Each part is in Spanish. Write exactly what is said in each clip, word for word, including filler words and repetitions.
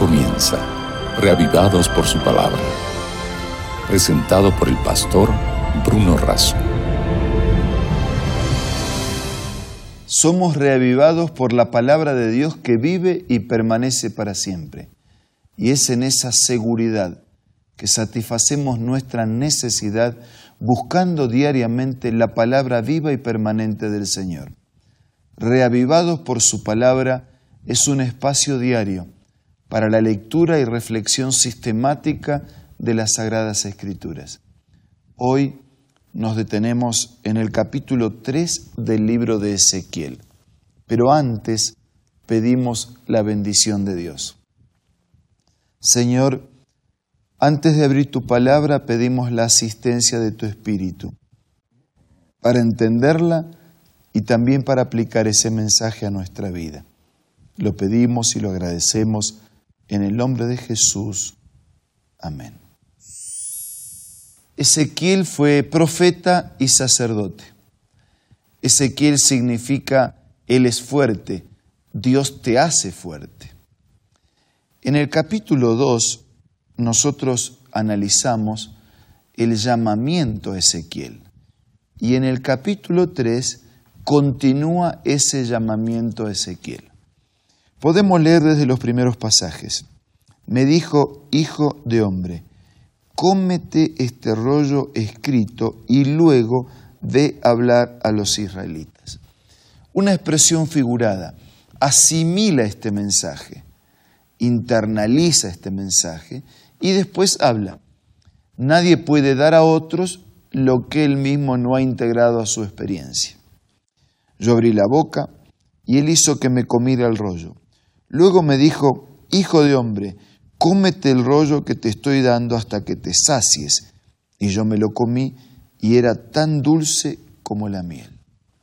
comienza, reavivados por su palabra. Presentado por el pastor Bruno Razo. Somos reavivados por la palabra de Dios que vive y permanece para siempre. Y es en esa seguridad que satisfacemos nuestra necesidad buscando diariamente la palabra viva y permanente del Señor. Reavivados por su palabra es un espacio diario para la lectura y reflexión sistemática de las Sagradas Escrituras. Hoy nos detenemos en el capítulo tres del libro de Ezequiel, pero antes pedimos la bendición de Dios. Señor, antes de abrir tu palabra pedimos la asistencia de tu Espíritu para entenderla y también para aplicar ese mensaje a nuestra vida. Lo pedimos y lo agradecemos en el nombre de Jesús. Amén. Ezequiel fue profeta y sacerdote. Ezequiel significa Él es fuerte, Dios te hace fuerte. En el capítulo dos nosotros analizamos el llamamiento a Ezequiel y en el capítulo tres continúa ese llamamiento a Ezequiel. Podemos leer desde los primeros pasajes. Me dijo, hijo de hombre, cómete este rollo escrito y luego ve a hablar a los israelitas. Una expresión figurada. Asimila este mensaje, internaliza este mensaje y después habla. Nadie puede dar a otros lo que él mismo no ha integrado a su experiencia. Yo abrí la boca y él hizo que me comiera el rollo. Luego me dijo, hijo de hombre, cómete el rollo que te estoy dando hasta que te sacies. Y yo me lo comí y era tan dulce como la miel.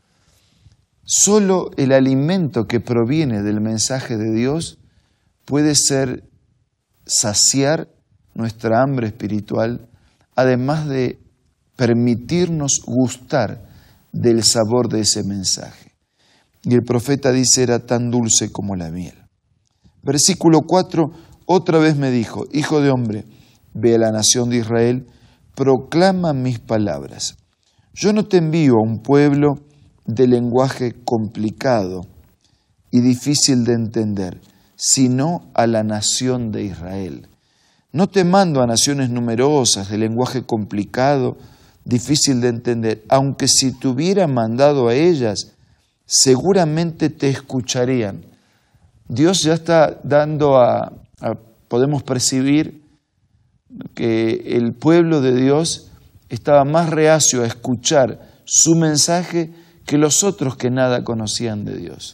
Solo el alimento que proviene del mensaje de Dios puede ser saciar nuestra hambre espiritual, además de permitirnos gustar del sabor de ese mensaje. Y el profeta dice, era tan dulce como la miel. Versículo cuatro, otra vez me dijo, hijo de hombre, ve a la nación de Israel, proclama mis palabras. Yo no te envío a un pueblo de lenguaje complicado y difícil de entender, sino a la nación de Israel. No te mando a naciones numerosas, de lenguaje complicado, difícil de entender, aunque si te hubiera mandado a ellas, seguramente te escucharían. Dios ya está dando a, a, podemos percibir que el pueblo de Dios estaba más reacio a escuchar su mensaje que los otros que nada conocían de Dios.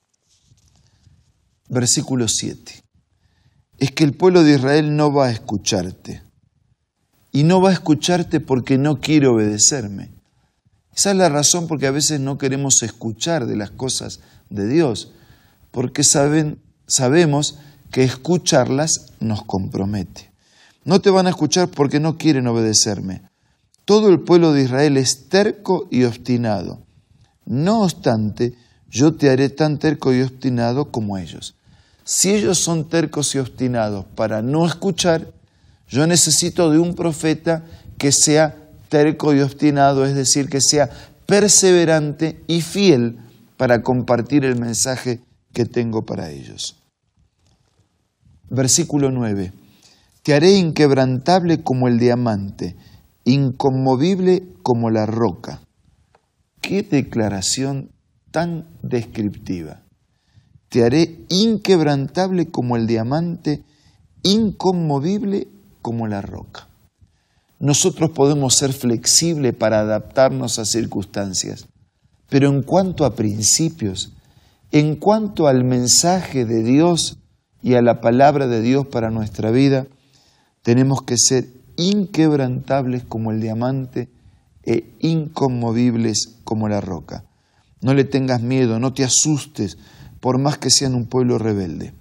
Versículo siete. Es que el pueblo de Israel no va a escucharte. Y no va a escucharte porque no quiere obedecerme. Esa es la razón porque a veces no queremos escuchar de las cosas de Dios. Porque saben, sabemos que escucharlas nos compromete. No te van a escuchar porque no quieren obedecerme. Todo el pueblo de Israel es terco y obstinado. No obstante, yo te haré tan terco y obstinado como ellos. Si ellos son tercos y obstinados para no escuchar, yo necesito de un profeta que sea terco y obstinado, es decir, que sea perseverante y fiel para compartir el mensaje que tengo para ellos. Versículo nueve. Te haré inquebrantable como el diamante, inconmovible como la roca. ¡Qué declaración tan descriptiva! Te haré inquebrantable como el diamante, inconmovible como la roca. Nosotros podemos ser flexibles para adaptarnos a circunstancias, pero en cuanto a principios, en cuanto al mensaje de Dios y a la palabra de Dios para nuestra vida, tenemos que ser inquebrantables como el diamante e inconmovibles como la roca. No le tengas miedo, no te asustes, por más que sean un pueblo rebelde.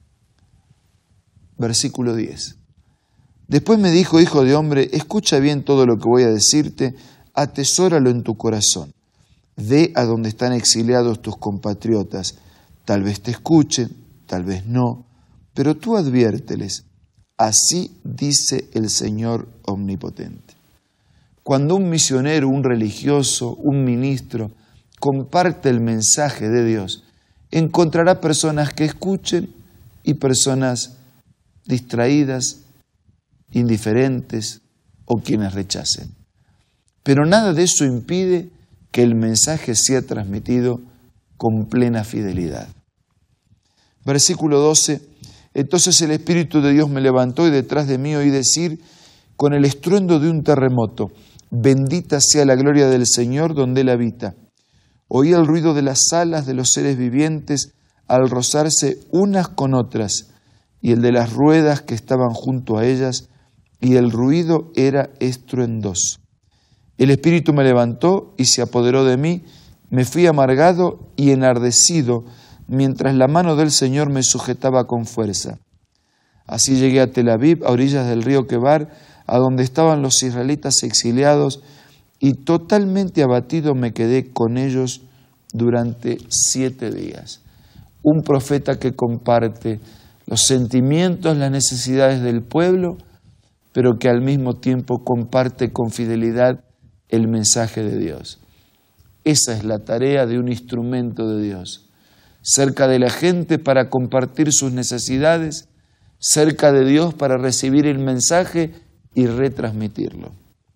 Versículo diez. Después me dijo, hijo de hombre, escucha bien todo lo que voy a decirte, atesóralo en tu corazón. Ve a donde están exiliados tus compatriotas, tal vez te escuchen, tal vez no, Pero tú adviérteles, así dice el Señor Omnipotente. Cuando un misionero, un religioso, un ministro comparte el mensaje de Dios, encontrará personas que escuchen y personas distraídas, indiferentes o quienes rechacen. Pero nada de eso impide que el mensaje sea transmitido con plena fidelidad. Versículo doce. Entonces el Espíritu de Dios me levantó y detrás de mí oí decir con el estruendo de un terremoto: bendita sea la gloria del Señor donde Él habita. Oí el ruido de las alas de los seres vivientes al rozarse unas con otras, y el de las ruedas que estaban junto a ellas, y el ruido era estruendoso. El Espíritu me levantó y se apoderó de mí, me fui amargado y enardecido, mientras la mano del Señor me sujetaba con fuerza. Así llegué a Tel Aviv, a orillas del río Quebar, a donde estaban los israelitas exiliados, y totalmente abatido me quedé con ellos durante siete días. Un profeta que comparte los sentimientos, las necesidades del pueblo, pero que al mismo tiempo comparte con fidelidad el mensaje de Dios. Esa es la tarea de un instrumento de Dios. Cerca de la gente para compartir sus necesidades, cerca de Dios para recibir el mensaje y retransmitirlo.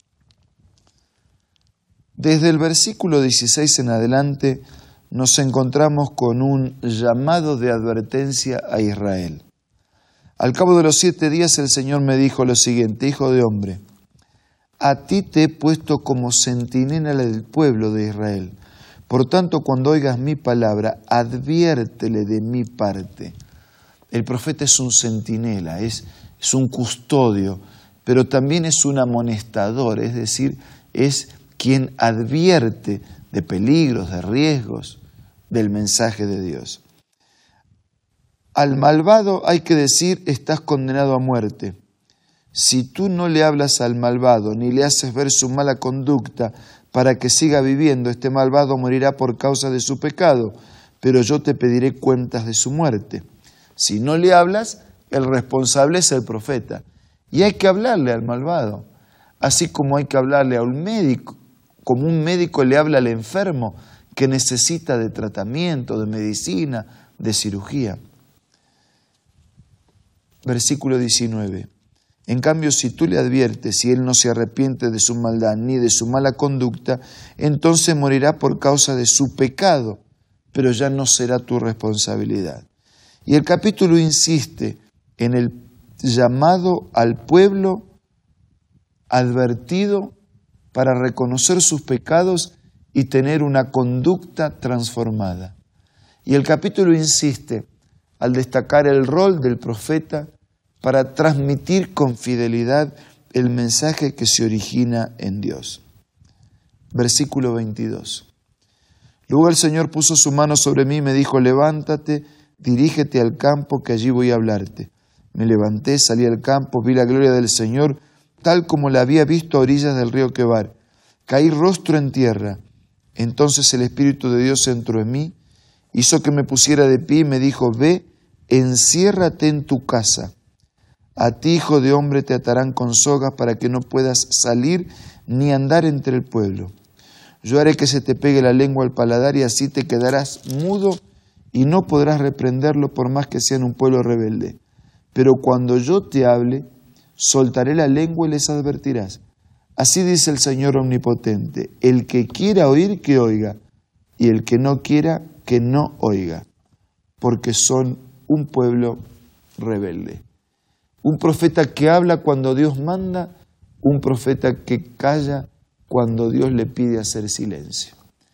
Desde el versículo dieciséis en adelante nos encontramos con un llamado de advertencia a Israel. Al cabo de los siete días el Señor me dijo lo siguiente: hijo de hombre, a ti te he puesto como centinela del pueblo de Israel. Por tanto, cuando oigas mi palabra, adviértele de mi parte. El profeta es un centinela, es, es un custodio, pero también es un amonestador, es decir, es quien advierte de peligros, de riesgos del mensaje de Dios. Al malvado hay que decir: estás condenado a muerte. Si tú no le hablas al malvado ni le haces ver su mala conducta para que siga viviendo, este malvado morirá por causa de su pecado, pero yo te pediré cuentas de su muerte. Si no le hablas, el responsable es el profeta. Y hay que hablarle al malvado, así como hay que hablarle a un médico, como un médico le habla al enfermo que necesita de tratamiento, de medicina, de cirugía. Versículo diecinueve. En cambio, si tú le adviertes y él no se arrepiente de su maldad ni de su mala conducta, entonces morirá por causa de su pecado, pero ya no será tu responsabilidad. Y el capítulo insiste en el llamado al pueblo advertido para reconocer sus pecados y tener una conducta transformada. Y el capítulo insiste al destacar el rol del profeta para transmitir con fidelidad el mensaje que se origina en Dios. Versículo veintidós. Luego el Señor puso su mano sobre mí y me dijo: levántate, dirígete al campo, que allí voy a hablarte. Me levanté, salí al campo, vi la gloria del Señor, tal como la había visto a orillas del río Quebar. Caí rostro en tierra. Entonces el Espíritu de Dios entró en mí, hizo que me pusiera de pie y me dijo: ve, enciérrate en tu casa. A ti, hijo de hombre, te atarán con sogas para que no puedas salir ni andar entre el pueblo. Yo haré que se te pegue la lengua al paladar y así te quedarás mudo y no podrás reprenderlo por más que sean un pueblo rebelde. Pero cuando yo te hable, soltaré la lengua y les advertirás. Así dice el Señor Omnipotente: el que quiera oír, que oiga, y el que no quiera, que no oiga, porque son un pueblo rebelde. Un profeta que habla cuando Dios manda, un profeta que calla cuando Dios le pide hacer silencio.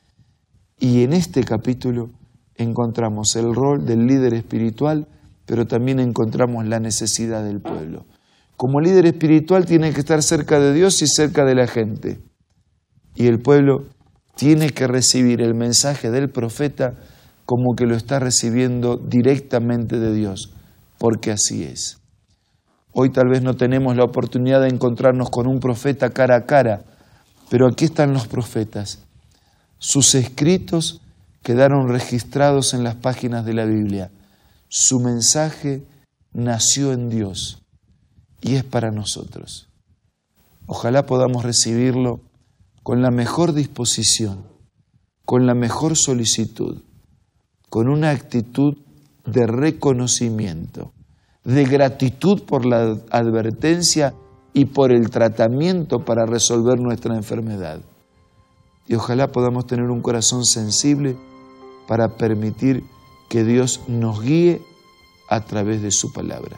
Y en este capítulo encontramos el rol del líder espiritual, pero también encontramos la necesidad del pueblo. Como líder espiritual tiene que estar cerca de Dios y cerca de la gente. Y el pueblo tiene que recibir el mensaje del profeta como que lo está recibiendo directamente de Dios, porque así es. Hoy tal vez no tenemos la oportunidad de encontrarnos con un profeta cara a cara, pero aquí están los profetas. Sus escritos quedaron registrados en las páginas de la Biblia. Su mensaje nació en Dios y es para nosotros. Ojalá podamos recibirlo con la mejor disposición, con la mejor solicitud, con una actitud de reconocimiento, de gratitud por la advertencia y por el tratamiento para resolver nuestra enfermedad. Y ojalá podamos tener un corazón sensible para permitir que Dios nos guíe a través de su palabra.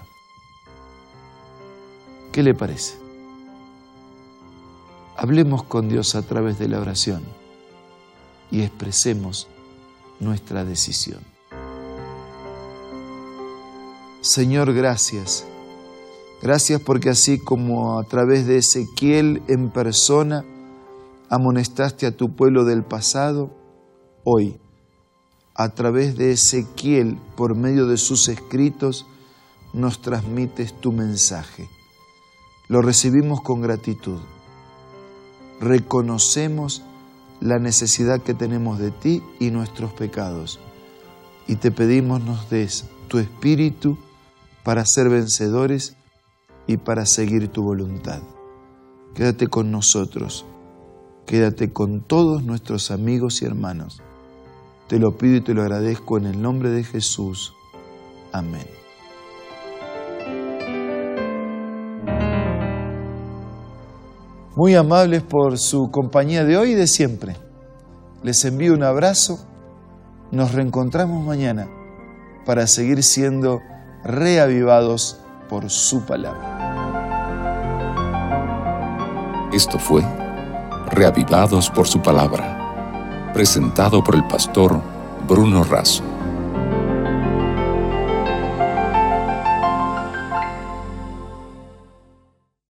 ¿Qué le parece? Hablemos con Dios a través de la oración y expresemos nuestra decisión. Señor, gracias. Gracias porque así como a través de Ezequiel en persona amonestaste a tu pueblo del pasado, hoy, a través de Ezequiel, por medio de sus escritos, nos transmites tu mensaje. Lo recibimos con gratitud. Reconocemos la necesidad que tenemos de ti y nuestros pecados. Y te pedimos nos des tu espíritu para ser vencedores y para seguir tu voluntad. Quédate con nosotros. Quédate con todos nuestros amigos y hermanos. Te lo pido y te lo agradezco en el nombre de Jesús. Amén. Muy amables por su compañía de hoy y de siempre. Les envío un abrazo. Nos reencontramos mañana para seguir siendo reavivados por su palabra. Esto fue Reavivados por su palabra, presentado por el pastor Bruno Razo.